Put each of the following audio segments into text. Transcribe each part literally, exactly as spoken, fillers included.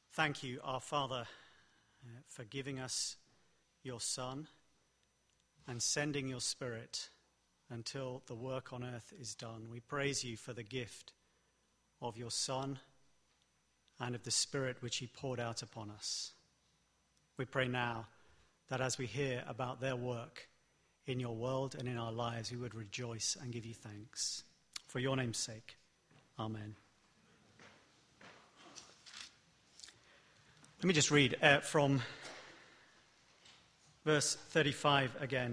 Thank you, our Father, uh, for giving us your Son and sending your Spirit until the work on earth is done. We praise you for the gift of your Son and of the Spirit which he poured out upon us. We pray now that as we hear about their work in your world and in our lives, we would rejoice and give you thanks. For your name's sake, amen. Let me just read uh, from verse thirty-five again.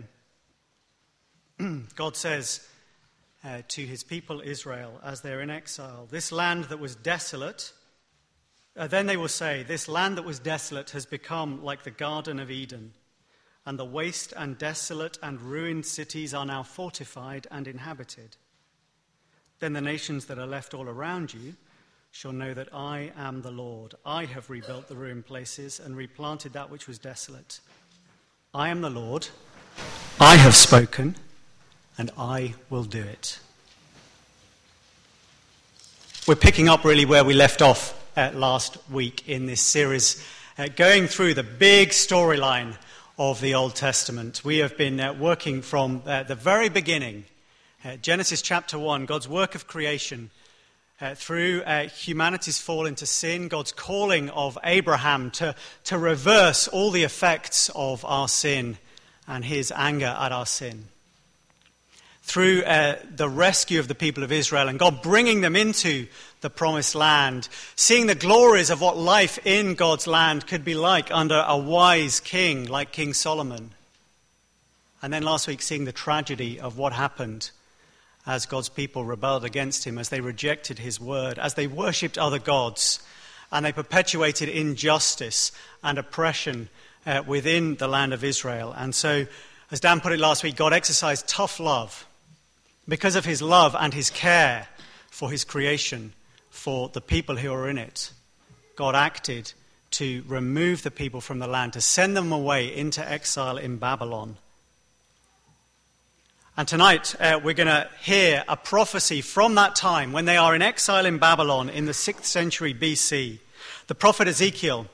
God says uh, to his people Israel as they're in exile, this land that was desolate, uh, then they will say, this land that was desolate has become like the Garden of Eden, and the waste and desolate and ruined cities are now fortified and inhabited. Then the nations that are left all around you shall know that I am the Lord. I have rebuilt the ruined places and replanted that which was desolate. I am the Lord. I have spoken, and I will do it. We're picking up really where we left off uh, last week in this series, uh, going through the big storyline of the Old Testament. We have been uh, working from uh, the very beginning, uh, Genesis chapter one, God's work of creation, Uh, through uh, humanity's fall into sin, God's calling of Abraham to, to reverse all the effects of our sin and his anger at our sin. Through uh, the rescue of the people of Israel and God bringing them into the promised land, seeing the glories of what life in God's land could be like under a wise king like King Solomon. And then last week seeing the tragedy of what happened as God's people rebelled against him, as they rejected his word, as they worshipped other gods, and they perpetuated injustice and oppression uh, within the land of Israel. And so, as Dan put it last week, God exercised tough love. Because of his love and his care for his creation, for the people who are in it, God acted to remove the people from the land, to send them away into exile in Babylon. And tonight uh, we're going to hear a prophecy from that time when they are in exile in Babylon in the sixth century B C. The prophet Ezekiel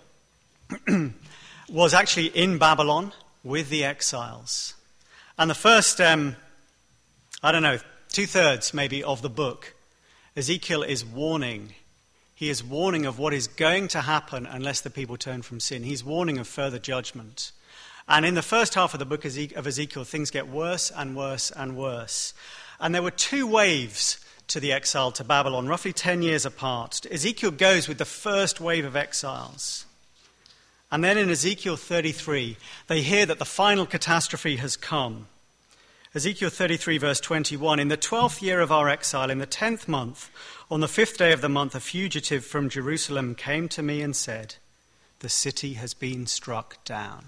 was actually in Babylon with the exiles. And the first, um, I don't know, two-thirds maybe of the book, Ezekiel is warning. He is warning of what is going to happen unless the people turn from sin. He's warning of further judgment. And in the first half of the book of Ezekiel, things get worse and worse and worse. And there were two waves to the exile to Babylon, roughly ten years apart. Ezekiel goes with the first wave of exiles. And then in Ezekiel thirty-three, they hear that the final catastrophe has come. Ezekiel thirty-three, verse twenty-one, in the twelfth year of our exile, in the tenth month, on the fifth day of the month, a fugitive from Jerusalem came to me and said, the city has been struck down.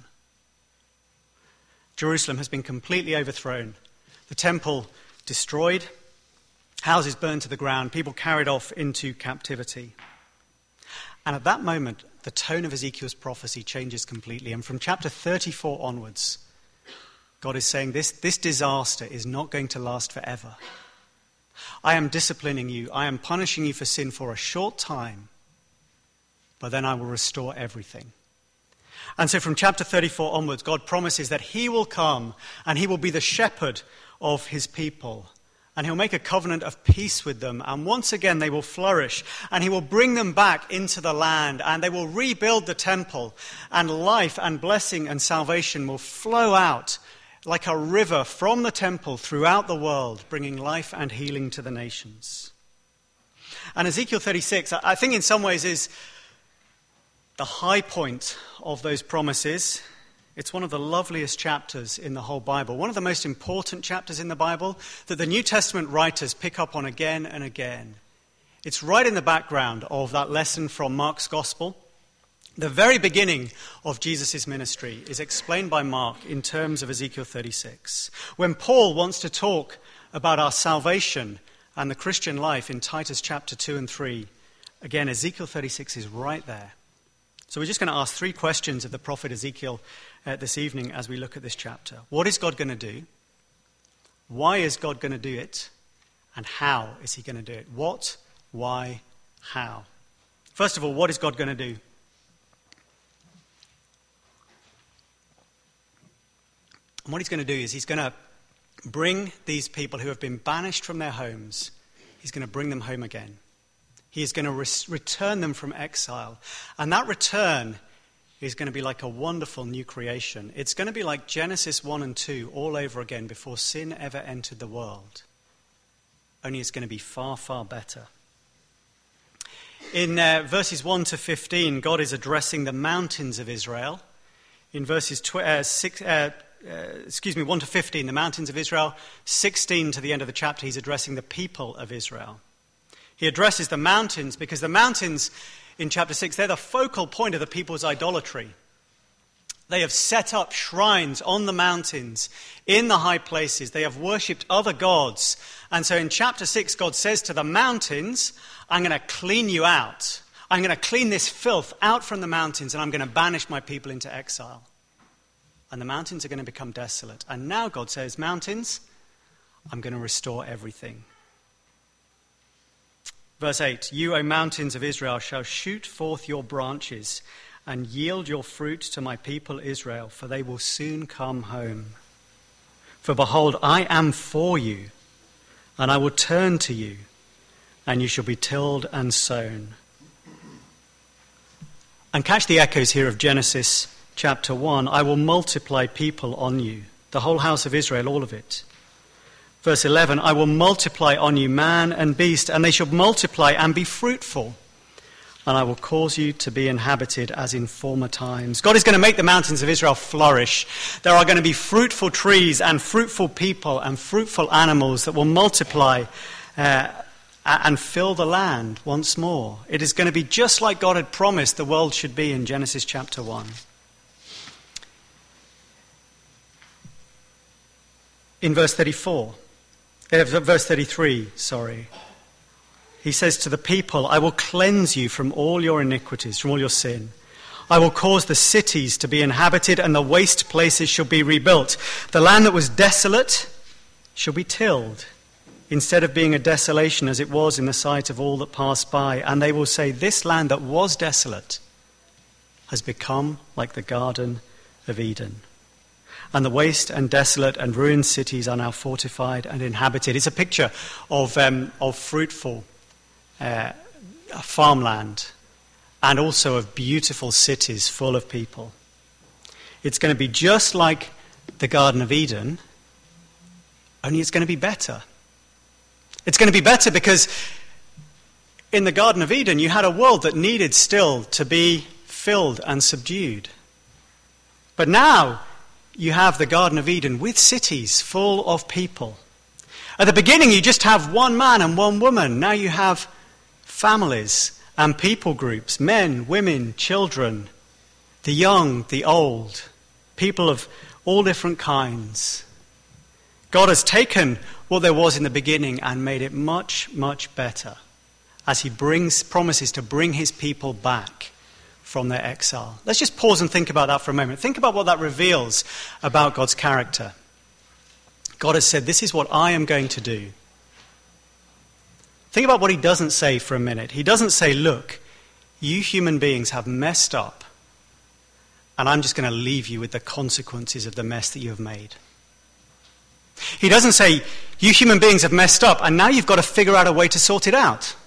Jerusalem has been completely overthrown. The temple destroyed, houses burned to the ground, people carried off into captivity. And at that moment, the tone of Ezekiel's prophecy changes completely. And from chapter thirty-four onwards, God is saying this, this disaster is not going to last forever. I am disciplining you. I am punishing you for sin for a short time, but then I will restore everything. And so from chapter thirty-four onwards, God promises that he will come and he will be the shepherd of his people. And he'll make a covenant of peace with them. And once again, they will flourish. And he will bring them back into the land. And they will rebuild the temple. And life and blessing and salvation will flow out like a river from the temple throughout the world, bringing life and healing to the nations. And Ezekiel thirty-six, I think in some ways is the high point of those promises. It's one of the loveliest chapters in the whole Bible, one of the most important chapters in the Bible that the New Testament writers pick up on again and again. It's right in the background of that lesson from Mark's Gospel. The very beginning of Jesus' ministry is explained by Mark in terms of Ezekiel thirty-six. When Paul wants to talk about our salvation and the Christian life in Titus chapter two and three, again, Ezekiel thirty-six is right there. So we're just going to ask three questions of the prophet Ezekiel uh, this evening as we look at this chapter. What is God going to do? Why is God going to do it? And how is he going to do it? What, why, how? First of all, what is God going to do? And what he's going to do is he's going to bring these people who have been banished from their homes, he's going to bring them home again. He is going to re- return them from exile. And that return is going to be like a wonderful new creation. It's going to be like Genesis one and two all over again before sin ever entered the world. Only it's going to be far, far better. In uh, verses one to fifteen, God is addressing the mountains of Israel. In verses tw- uh, six, uh, uh, excuse me, one to fifteen, the mountains of Israel. sixteen to the end of the chapter, he's addressing the people of Israel. He addresses the mountains because the mountains in chapter six, they're the focal point of the people's idolatry. They have set up shrines on the mountains, in the high places. They have worshipped other gods. And so in chapter six, God says to the mountains, I'm going to clean you out. I'm going to clean this filth out from the mountains, and I'm going to banish my people into exile. And the mountains are going to become desolate. And now God says, mountains, I'm going to restore everything. Verse eight, you, O mountains of Israel, shall shoot forth your branches and yield your fruit to my people Israel, for they will soon come home. For behold, I am for you, and I will turn to you, and you shall be tilled and sown. And catch the echoes here of Genesis chapter one. I will multiply people on you, the whole house of Israel, all of it. Verse eleven, I will multiply on you man and beast, and they shall multiply and be fruitful. And I will cause you to be inhabited as in former times. God is going to make the mountains of Israel flourish. There are going to be fruitful trees and fruitful people and fruitful animals that will multiply uh, and fill the land once more. It is going to be just like God had promised the world should be in Genesis chapter one. In verse thirty-four, uh, verse thirty-three, sorry. He says to the people, I will cleanse you from all your iniquities, from all your sin. I will cause the cities to be inhabited, and the waste places shall be rebuilt. The land that was desolate shall be tilled, instead of being a desolation as it was in the sight of all that passed by. And they will say, this land that was desolate has become like the Garden of Eden. And the waste and desolate and ruined cities are now fortified and inhabited. It's a picture of, um, of fruitful Uh, farmland, and also of beautiful cities full of people. It's going to be just like the Garden of Eden, only it's going to be better. It's going to be better because in the Garden of Eden you had a world that needed still to be filled and subdued. But now you have the Garden of Eden with cities full of people. At the beginning you just have one man and one woman. Now you have families and people groups, men, women, children, the young, the old, people of all different kinds. God has taken what there was in the beginning and made it much, much better as he brings, promises to bring his people back from their exile. Let's just pause and think about that for a moment. Think about what that reveals about God's character. God has said, this is what I am going to do. Think about what he doesn't say for a minute. He doesn't say, look, you human beings have messed up, and I'm just going to leave you with the consequences of the mess that you have made. He doesn't say, you human beings have messed up, and now you've got to figure out a way to sort it out.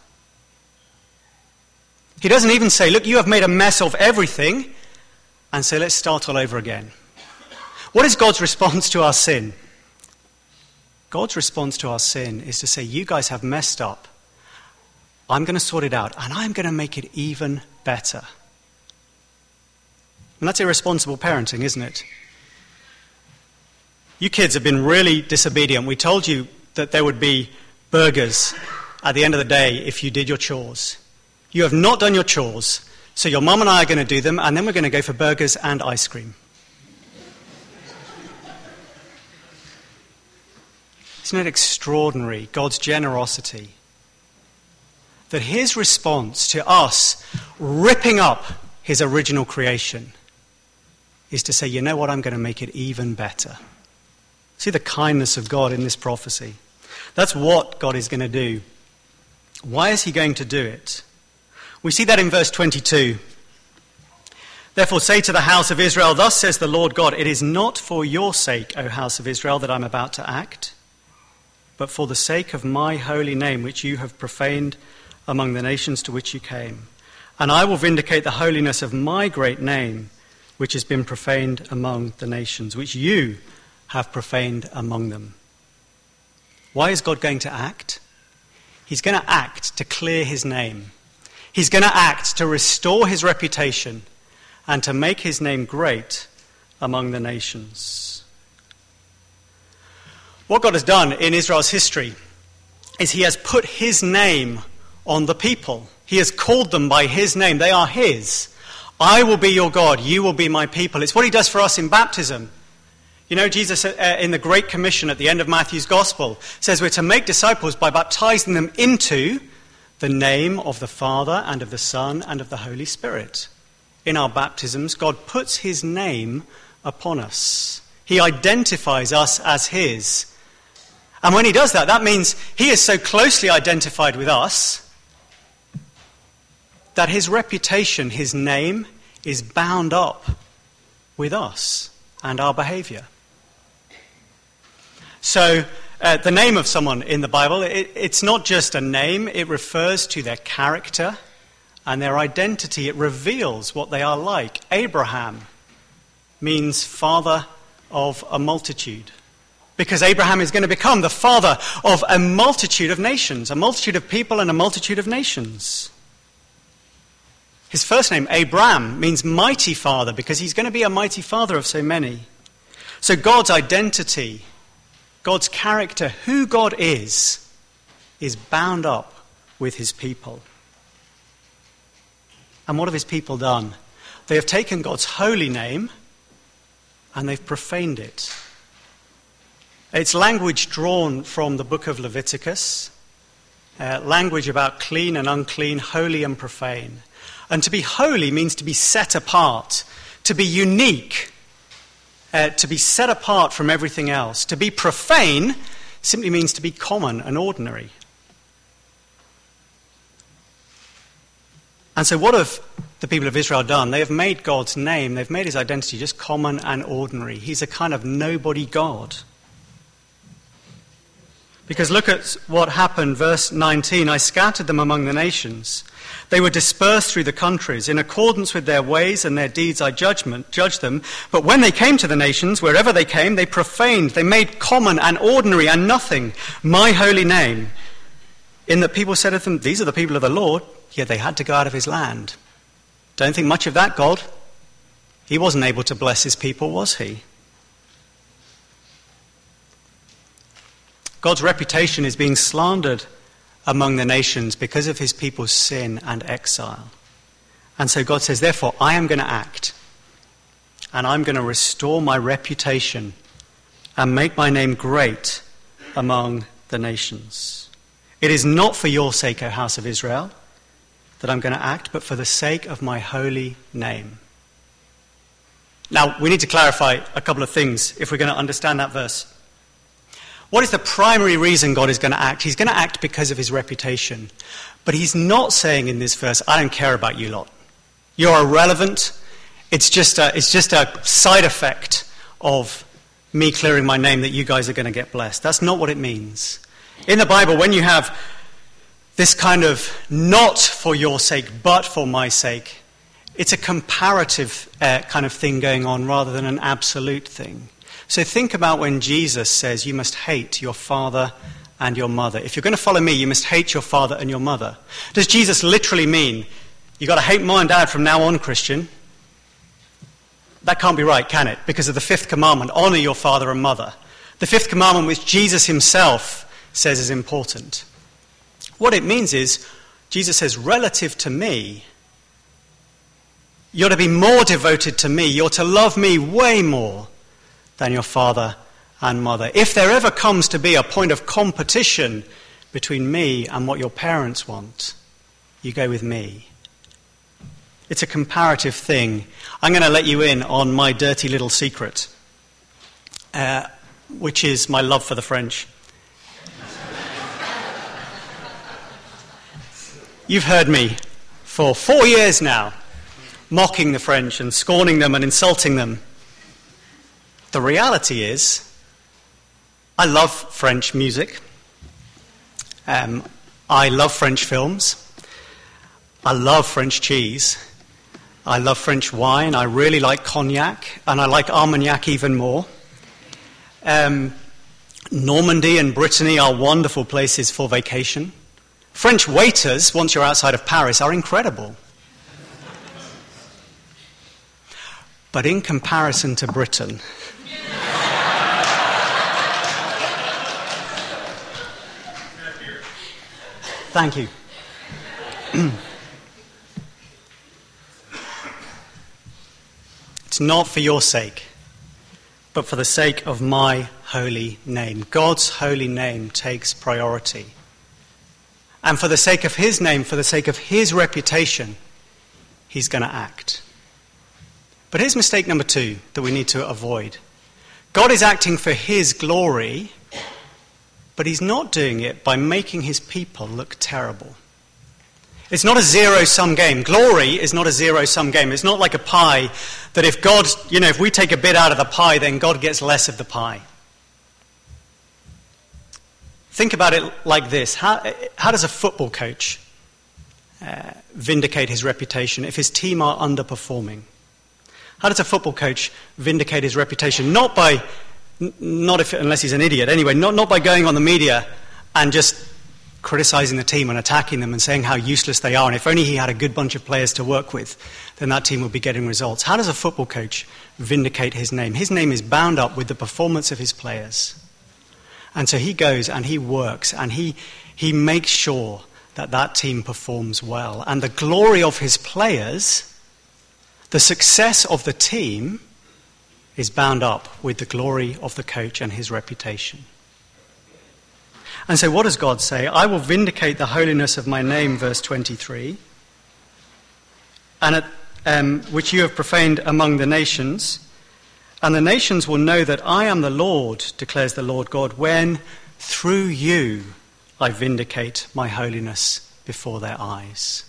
He doesn't even say, look, you have made a mess of everything, and so let's start all over again. What is God's response to our sin? God's response to our sin is to say, you guys have messed up. I'm going to sort it out, and I'm going to make it even better. And that's irresponsible parenting, isn't it? You kids have been really disobedient. We told you that there would be burgers at the end of the day if you did your chores. You have not done your chores, so your mum and I are going to do them, and then we're going to go for burgers and ice cream. Isn't it extraordinary, God's generosity? That his response to us ripping up his original creation is to say, you know what, I'm going to make it even better. See the kindness of God in this prophecy. That's what God is going to do. Why is he going to do it? We see that in verse twenty-two. Therefore say to the house of Israel, thus says the Lord God, it is not for your sake, O house of Israel, that I'm about to act, but for the sake of my holy name, which you have profaned among the nations to which you came. And I will vindicate the holiness of my great name, which has been profaned among the nations, which you have profaned among them. Why is God going to act? He's going to act to clear his name. He's going to act to restore his reputation and to make his name great among the nations. What God has done in Israel's history is he has put his name on the people. He has called them by his name. They are his. I will be your God. You will be my people. It's what he does for us in baptism. You know, Jesus uh, in the Great Commission at the end of Matthew's Gospel says we're to make disciples by baptizing them into the name of the Father and of the Son and of the Holy Spirit. In our baptisms, God puts his name upon us. He identifies us as his. And when he does that, that means he is so closely identified with us that his reputation, his name, is bound up with us and our behavior. So, uh, the name of someone in the Bible, it, it's not just a name, it refers to their character and their identity. It reveals what they are like. Abraham means father of a multitude, because Abraham is going to become the father of a multitude of nations, a multitude of people and a multitude of nations. His first name, Abram, means mighty father, because he's going to be a mighty father of so many. So God's identity, God's character, who God is, is bound up with his people. And what have his people done? They have taken God's holy name and they've profaned it. It's language drawn from the book of Leviticus, uh, language about clean and unclean, holy and profane. And to be holy means to be set apart, to be unique, uh, to be set apart from everything else. To be profane simply means to be common and ordinary. And so what have the people of Israel done? They have made God's name, they've made his identity just common and ordinary. He's a kind of nobody God. Because look at what happened, verse nineteen. I scattered them among the nations. They were dispersed through the countries. In accordance with their ways and their deeds I judgment, judged them. But when they came to the nations, wherever they came, they profaned. They made common and ordinary and nothing my holy name. In that people said of them, these are the people of the Lord, yet they had to go out of his land. Don't think much of that, God. He wasn't able to bless his people, was he? God's reputation is being slandered among the nations because of his people's sin and exile. And so God says, therefore, I am going to act, and I'm going to restore my reputation and make my name great among the nations. It is not for your sake, O house of Israel, that I'm going to act, but for the sake of my holy name. Now, we need to clarify a couple of things if we're going to understand that verse. What is the primary reason God is going to act? He's going to act because of his reputation. But he's not saying in this verse, I don't care about you lot. You're irrelevant. It's just a, it's just a side effect of me clearing my name that you guys are going to get blessed. That's not what it means. In the Bible, when you have this kind of not for your sake, but for my sake, it's a comparative uh, kind of thing going on rather than an absolute thing. So think about when Jesus says you must hate your father and your mother. If you're going to follow me, you must hate your father and your mother. Does Jesus literally mean you've got to hate mom and dad from now on, Christian? That can't be right, can it? Because of the fifth commandment, honor your father and mother. The fifth commandment, which Jesus himself says is important. What it means is, Jesus says, relative to me, you're to be more devoted to me. You're to love me way more than your father and mother. If there ever comes to be a point of competition between me and what your parents want, you go with me. It's a comparative thing. I'm going to let you in on my dirty little secret, uh, which is my love for the French. You've heard me for four years now mocking the French and scorning them and insulting them. The reality is, I love French music. Um, I love French films. I love French cheese. I love French wine. I really like cognac, and I like Armagnac even more. Um, Normandy and Brittany are wonderful places for vacation. French waiters, once you're outside of Paris, are incredible. But in comparison to Britain, thank you. It's not for your sake, but for the sake of my holy name. God's holy name takes priority. And for the sake of his name, for the sake of his reputation, he's going to act. But here's mistake number two that we need to avoid. God is acting for his glory, but he's not doing it by making his people look terrible. It's not a zero-sum game. Glory is not a zero-sum game. It's not like a pie that if God, you know, if we take a bit out of the pie, then God gets less of the pie. Think about it like this. How, how does a football coach uh, vindicate his reputation if his team are underperforming? How does a football coach vindicate his reputation? Not by, not if, unless he's an idiot anyway, not, not by going on the media and just criticizing the team and attacking them and saying how useless they are, and if only he had a good bunch of players to work with, then that team would be getting results. How does a football coach vindicate his name? His name is bound up with the performance of his players. And so he goes and he works and he, he makes sure that that team performs well. And the glory of his players, the success of the team, is bound up with the glory of the coach and his reputation. And so what does God say? I will vindicate the holiness of my name, verse twenty-three, and at, um, which you have profaned among the nations. And the nations will know that I am the Lord, declares the Lord God, when through you I vindicate my holiness before their eyes.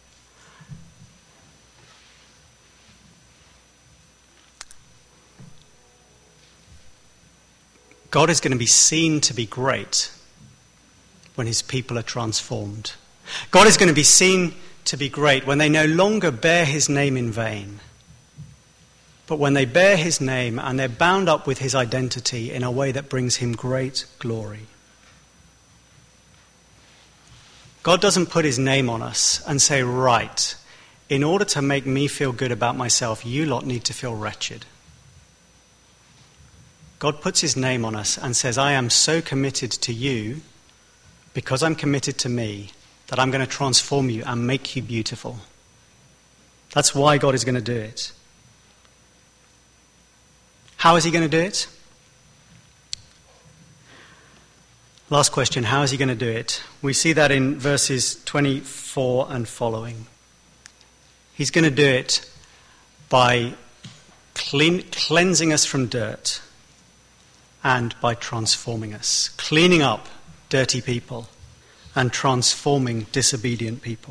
God is going to be seen to be great when his people are transformed. God is going to be seen to be great when they no longer bear his name in vain, but when they bear his name and they're bound up with his identity in a way that brings him great glory. God doesn't put his name on us and say, right, in order to make me feel good about myself, you lot need to feel wretched. God puts his name on us and says, I am so committed to you because I'm committed to me that I'm going to transform you and make you beautiful. That's why God is going to do it. How is he going to do it? Last question, how is he going to do it? We see that in verses twenty-four and following. He's going to do it by clean, cleansing us from dirt and by transforming us, cleaning up dirty people and transforming disobedient people.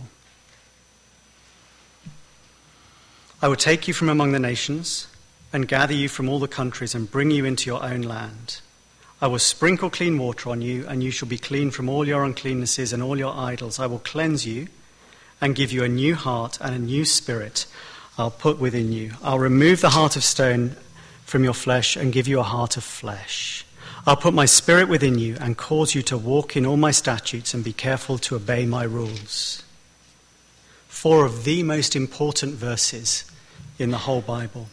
I will take you from among the nations and gather you from all the countries and bring you into your own land. I will sprinkle clean water on you, and you shall be clean from all your uncleannesses and all your idols. I will cleanse you and give you a new heart, and a new spirit I'll put within you. I'll remove the heart of stone from your flesh and give you a heart of flesh. I'll put my spirit within you and cause you to walk in all my statutes and be careful to obey my rules. Four of the most important verses in the whole Bible.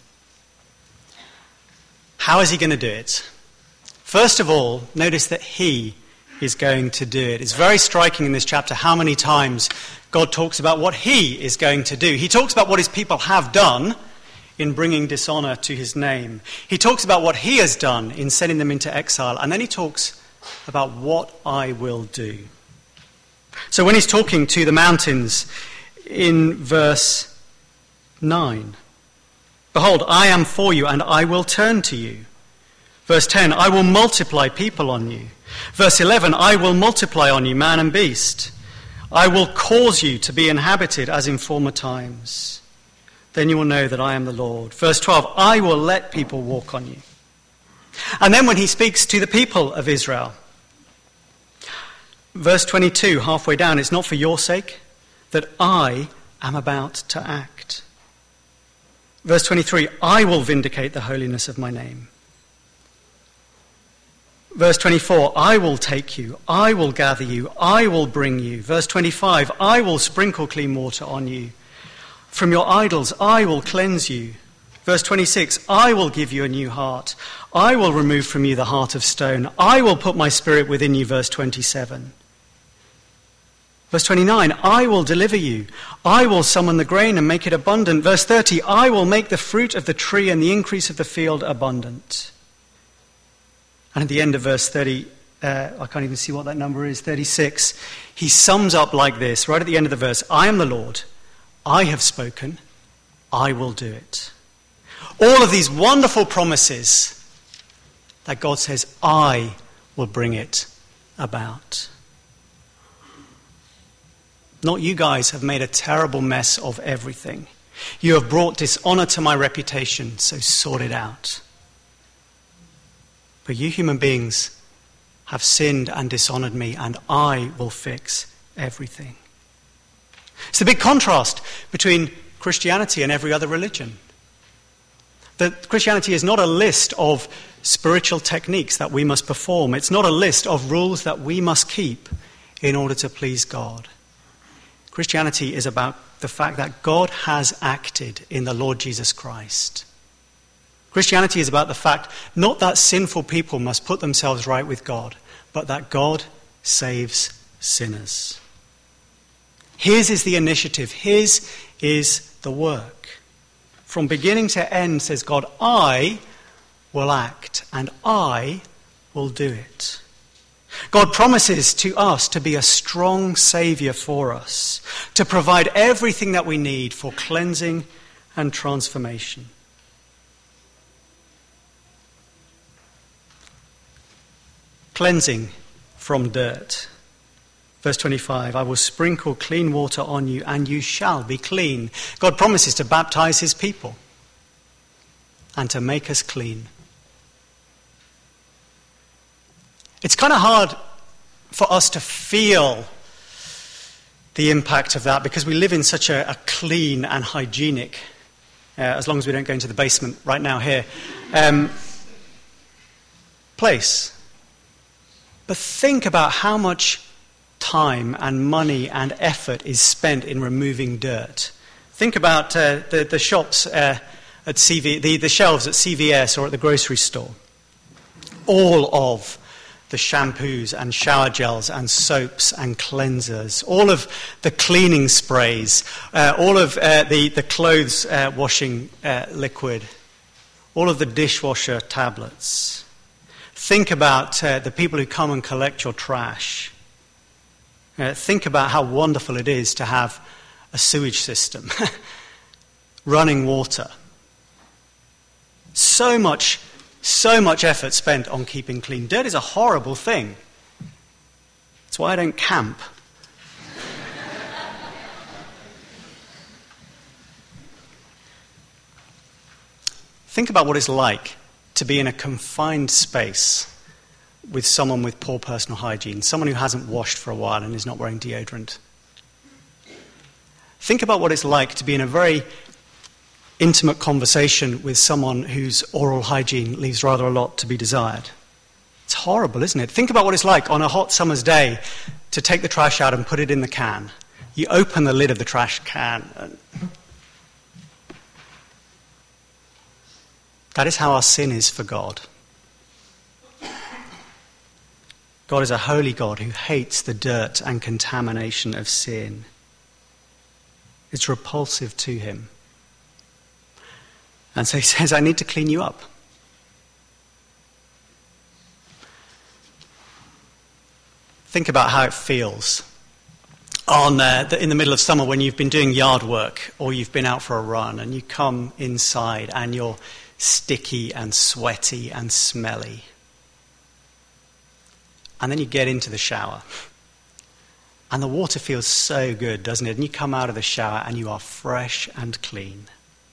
How is he going to do it? First of all, notice that he is going to do it. It's very striking in this chapter how many times God talks about what he is going to do. He talks about what his people have done in bringing dishonor to his name. He talks about what he has done in sending them into exile. And then he talks about what I will do. So when he's talking to the mountains in verse nine, behold, I am for you and I will turn to you. Verse ten, I will multiply people on you. Verse eleven, I will multiply on you man and beast. I will cause you to be inhabited as in former times. Then you will know that I am the Lord. Verse twelve, I will let people walk on you. And then when he speaks to the people of Israel, verse twenty-two, halfway down, it's not for your sake that I am about to act. Verse twenty-three, I will vindicate the holiness of my name. Verse twenty-four, I will take you, I will gather you, I will bring you. Verse twenty-five, I will sprinkle clean water on you. From your idols I will cleanse you. Verse twenty-six, I will give you a new heart. I will remove from you the heart of stone. I will put my spirit within you. Verse twenty-seven. Verse twenty-nine, I will deliver you. I will summon the grain and make it abundant. Verse thirty, I will make the fruit of the tree and the increase of the field abundant. And at the end of verse thirty, uh, I can't even see what that number is, thirty-six, he sums up like this, right at the end of the verse, I am the Lord, I have spoken, I will do it. All of these wonderful promises that God says, I will bring it about. Not you guys have made a terrible mess of everything. You have brought dishonor to my reputation, so sort it out. But you human beings have sinned and dishonored me, and I will fix everything. It's a big contrast between Christianity and every other religion. That Christianity is not a list of spiritual techniques that we must perform. It's not a list of rules that we must keep in order to please God. Christianity is about the fact that God has acted in the Lord Jesus Christ. Christianity is about the fact not that sinful people must put themselves right with God, but that God saves sinners. His is the initiative. His is the work. From beginning to end, says God, I will act and I will do it. God promises to us to be a strong Saviour for us, to provide everything that we need for cleansing and transformation. Cleansing from dirt. Verse twenty-five, I will sprinkle clean water on you and you shall be clean. God promises to baptize his people and to make us clean. It's kind of hard for us to feel the impact of that because we live in such a, a clean and hygienic, uh, as long as we don't go into the basement right now here, um, place. But think about how much time and money and effort is spent in removing dirt. Think about uh, the, the shops uh, at C V, the, the shelves at C V S or at the grocery store. All of the shampoos and shower gels and soaps and cleansers, all of the cleaning sprays, uh, all of uh, the, the clothes uh, washing uh, liquid, all of the dishwasher tablets. Think about uh, the people who come and collect your trash. Uh, think about how wonderful it is to have a sewage system, running water. So much, so much effort spent on keeping clean. Dirt is a horrible thing. That's why I don't camp. Think about what it's like to be in a confined space with someone with poor personal hygiene, someone who hasn't washed for a while and is not wearing deodorant. Think about what it's like to be in a very intimate conversation with someone whose oral hygiene leaves rather a lot to be desired. It's horrible, isn't it? Think about what it's like on a hot summer's day to take the trash out and put it in the can. You open the lid of the trash can and that is how our sin is for God. God is a holy God who hates the dirt and contamination of sin. It's repulsive to him. And so he says, I need to clean you up. Think about how it feels on uh, the, in the middle of summer when you've been doing yard work or you've been out for a run and you come inside and you're sticky and sweaty and smelly. And then you get into the shower. And the water feels so good, doesn't it? And you come out of the shower and you are fresh and clean.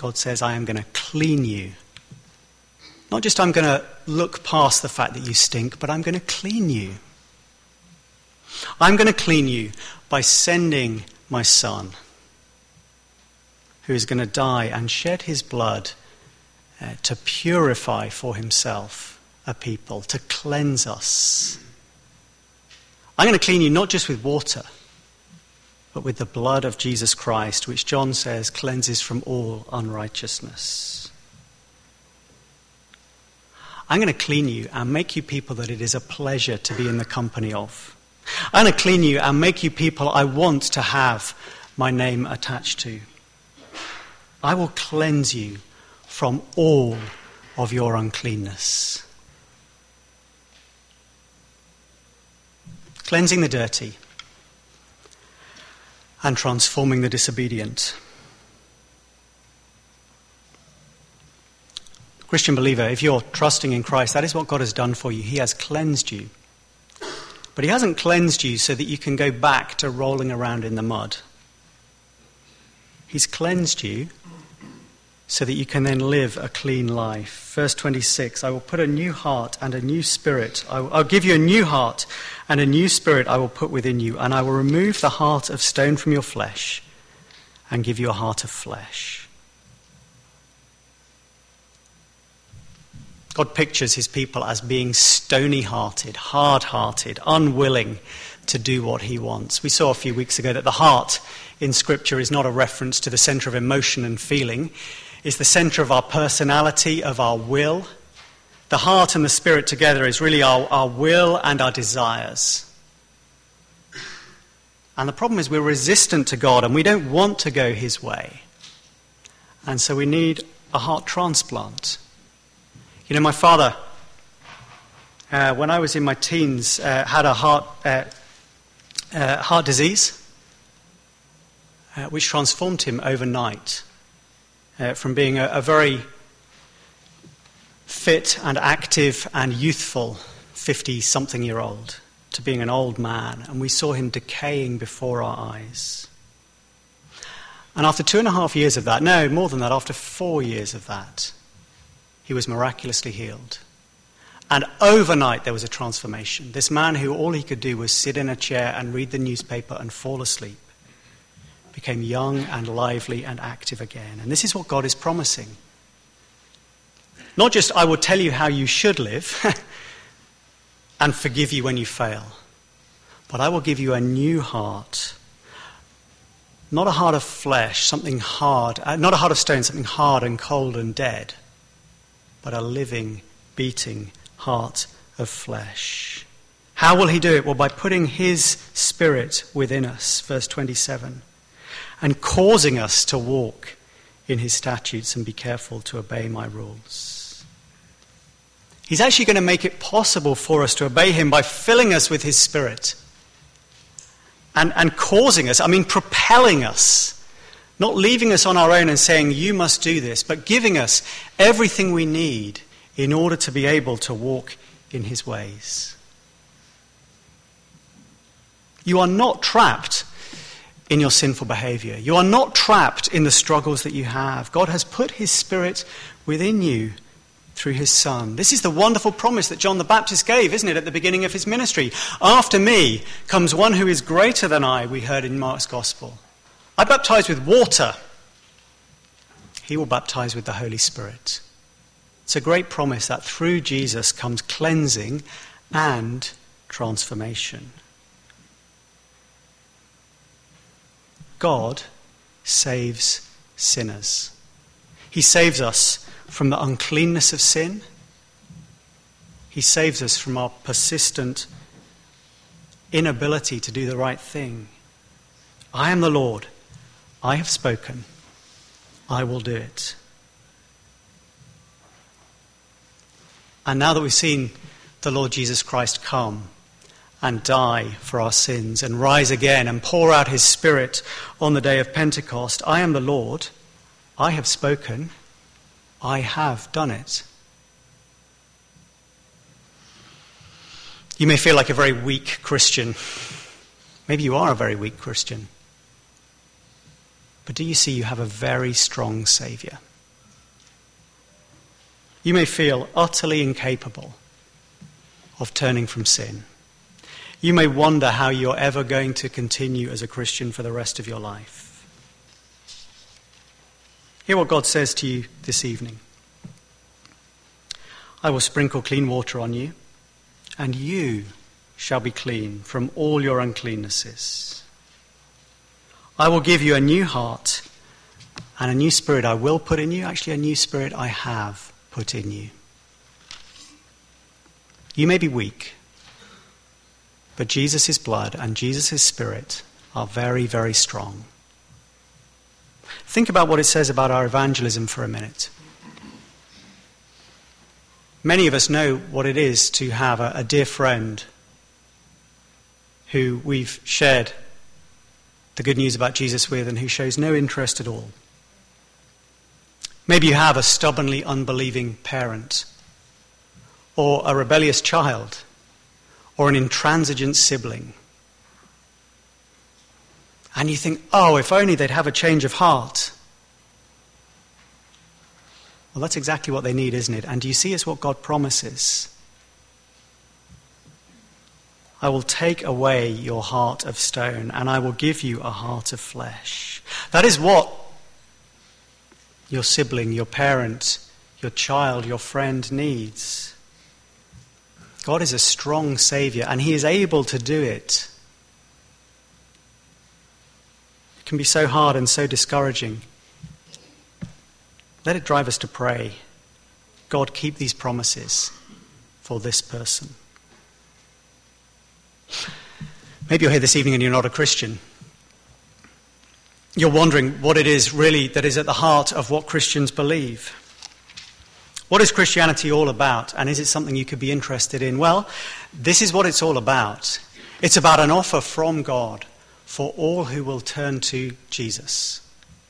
God says, I am going to clean you. Not just I'm going to look past the fact that you stink, but I'm going to clean you. I'm going to clean you by sending my Son, who is going to die and shed his blood uh, to purify for himself a people, to cleanse us. I'm going to clean you not just with water, but with the blood of Jesus Christ, which John says cleanses from all unrighteousness. I'm going to clean you and make you people that it is a pleasure to be in the company of. I'm going to clean you and make you people I want to have my name attached to. I will cleanse you from all of your uncleanness. Cleansing the dirty and transforming the disobedient. Christian believer, if you're trusting in Christ, that is what God has done for you. He has cleansed you. But he hasn't cleansed you so that you can go back to rolling around in the mud. He's cleansed you so that you can then live a clean life. Verse twenty-six, I will put a new heart and a new spirit. I will, I'll give you a new heart and a new spirit I will put within you, and I will remove the heart of stone from your flesh and give you a heart of flesh. God pictures his people as being stony-hearted, hard-hearted, unwilling to do what he wants. We saw a few weeks ago that the heart in Scripture is not a reference to the centre of emotion and feeling. It's the centre of our personality, of our will. The heart and the spirit together is really our, our will and our desires. And the problem is we're resistant to God and we don't want to go his way. And so we need a heart transplant. You know, my father, uh, when I was in my teens, uh, had a heart uh, uh, heart disease, uh, which transformed him overnight uh, from being a, a very fit and active and youthful fifty-something-year-old to being an old man. And we saw him decaying before our eyes. And after two and a half years of that, no, more than that, after four years of that, he was miraculously healed. And overnight there was a transformation. This man who all he could do was sit in a chair and read the newspaper and fall asleep became young and lively and active again. And this is what God is promising. Not just, I will tell you how you should live and forgive you when you fail, but I will give you a new heart. Not a heart of flesh, something hard, uh, not a heart of stone, something hard and cold and dead, but a living, beating heart of flesh. How will he do it? Well, by putting his spirit within us, verse twenty-seven, and causing us to walk in his statutes and be careful to obey my rules. He's actually going to make it possible for us to obey him by filling us with his spirit and, and causing us, I mean propelling us, not leaving us on our own and saying, you must do this, but giving us everything we need in order to be able to walk in his ways. You are not trapped in your sinful behavior. You are not trapped in the struggles that you have. God has put his spirit within you through his Son. This is the wonderful promise that John the Baptist gave, isn't it, at the beginning of his ministry? After me comes one who is greater than I, we heard in Mark's Gospel. I baptize with water. He will baptize with the Holy Spirit. It's a great promise that through Jesus comes cleansing and transformation. God saves sinners. He saves us from the uncleanness of sin. He saves us from our persistent inability to do the right thing. I am the Lord. I have spoken. I will do it. And now that we've seen the Lord Jesus Christ come and die for our sins and rise again and pour out his Spirit on the day of Pentecost, I am the Lord. I have spoken. I have done it. You may feel like a very weak Christian. Maybe you are a very weak Christian. But do you see you have a very strong Saviour? You may feel utterly incapable of turning from sin. You may wonder how you're ever going to continue as a Christian for the rest of your life. Hear what God says to you this evening. I will sprinkle clean water on you, and you shall be clean from all your uncleannesses. I will give you a new heart, and a new spirit I will put in you. Actually, a new spirit I have put in you. You may be weak, but Jesus' blood and Jesus' spirit are very, very strong. Think about what it says about our evangelism for a minute. Many of us know what it is to have a, a dear friend who we've shared the good news about Jesus with and who shows no interest at all. Maybe you have a stubbornly unbelieving parent, or a rebellious child, or an intransigent sibling. And you think, oh, if only they'd have a change of heart. Well, that's exactly what they need, isn't it? And do you see it's what God promises? I will take away your heart of stone, and I will give you a heart of flesh. That is what your sibling, your parent, your child, your friend needs. God is a strong Saviour, and he is able to do it. It can be so hard and so discouraging. Let it drive us to pray. God, keep these promises for this person. Maybe you're here this evening and you're not a Christian. You're wondering what it is really that is at the heart of what Christians believe. What is Christianity all about? And is it something you could be interested in? Well, this is what it's all about. It's about an offer from God for all who will turn to Jesus.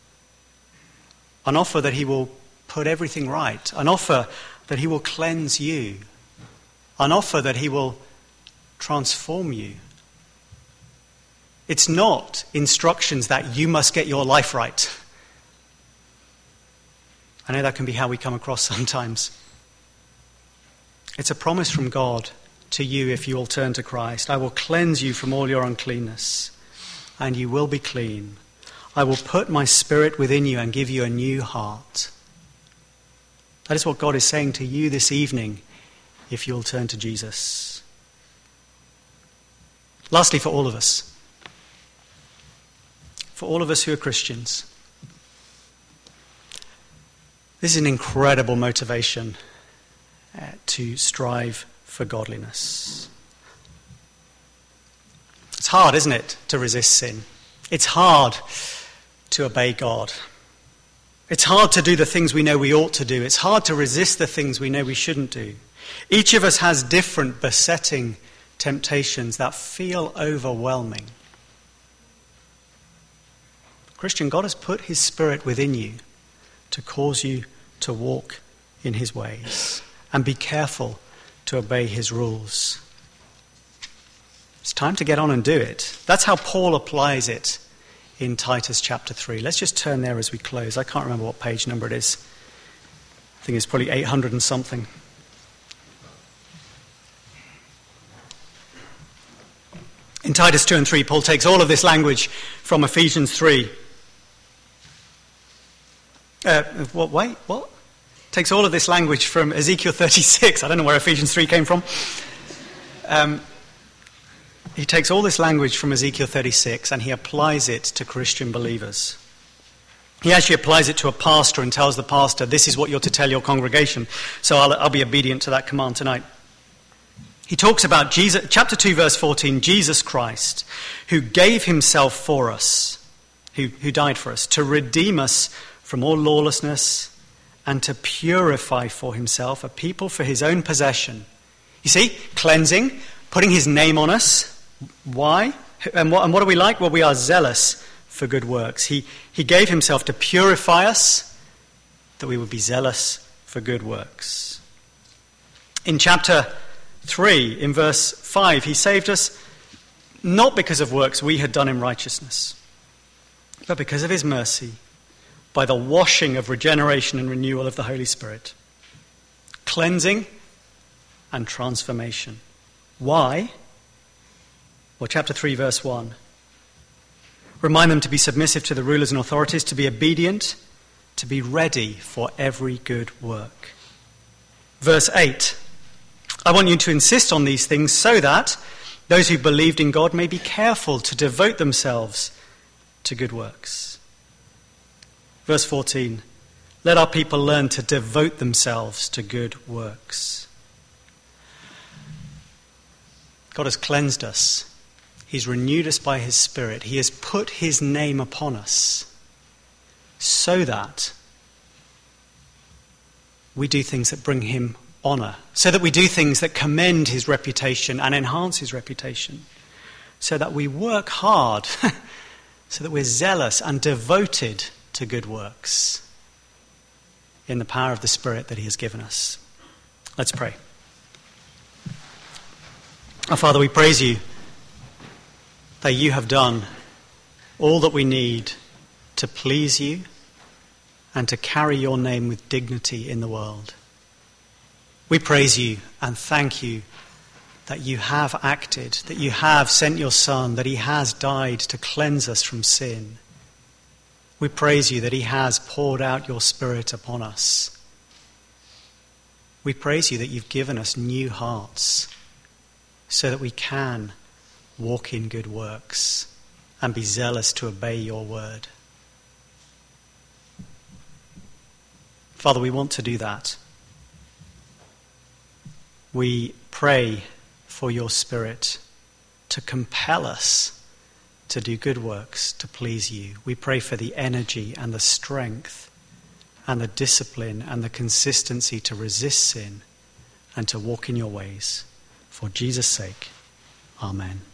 An offer that he will put everything right. An offer that he will cleanse you. An offer that he will transform you. It's not instructions that you must get your life right. I know that can be how we come across sometimes. It's a promise from God to you if you will turn to Christ. I will cleanse you from all your uncleanness, and you will be clean. I will put my spirit within you and give you a new heart. That is what God is saying to you this evening if you'll turn to Jesus. Lastly, for all of us, for all of us who are Christians, this is an incredible motivation uh, to strive for godliness. It's hard, isn't it, to resist sin? It's hard to obey God. It's hard to do the things we know we ought to do. It's hard to resist the things we know we shouldn't do. Each of us has different besetting temptations that feel overwhelming. Christian, God has put his Spirit within you to cause you to walk in his ways and be careful to obey his rules. It's time to get on and do it. That's how Paul applies it in Titus chapter three. Let's just turn there as we close. I can't remember what page number it is. I think it's probably eight hundred and something. In Titus two and three, Paul takes all of this language from Ephesians three. Uh, what, wait, what? Takes all of this language from Ezekiel thirty-six. I don't know where Ephesians three came from. Um, he takes all this language from Ezekiel thirty-six and he applies it to Christian believers. He actually applies it to a pastor and tells the pastor, this is what you're to tell your congregation. So I'll, I'll be obedient to that command tonight. He talks about Jesus, chapter two, verse fourteen, Jesus Christ, who gave himself for us, who, who died for us, to redeem us from all lawlessness and to purify for himself a people for his own possession. You see, cleansing, putting his name on us. Why? And what, and what are we like? Well, we are zealous for good works. He, he gave himself to purify us, that we would be zealous for good works. In chapter three, in verse five, he saved us not because of works we had done in righteousness, but because of his mercy, by the washing of regeneration and renewal of the Holy Spirit. cleansing and transformation. Why? Well, chapter three, verse one. Remind them to be submissive to the rulers and authorities, to be obedient, to be ready for every good work. Verse eight. I want you to insist on these things so that those who believed in God may be careful to devote themselves to good works. Verse fourteen. Let our people learn to devote themselves to good works. God has cleansed us. He's renewed us by his Spirit. He has put his name upon us so that we do things that bring him honour, so that we do things that commend his reputation and enhance his reputation, so that we work hard, so that we're zealous and devoted to good works in the power of the Spirit that he has given us. Let's pray. Our Father, we praise you that you have done all that we need to please you and to carry your name with dignity in the world. We praise you and thank you that you have acted, that you have sent your Son, that he has died to cleanse us from sin. We praise you that he has poured out your Spirit upon us. We praise you that you've given us new hearts so that we can walk in good works and be zealous to obey your word. Father, we want to do that. We pray for your Spirit to compel us to do good works to please you. We pray for the energy and the strength and the discipline and the consistency to resist sin and to walk in your ways. For Jesus' sake, amen.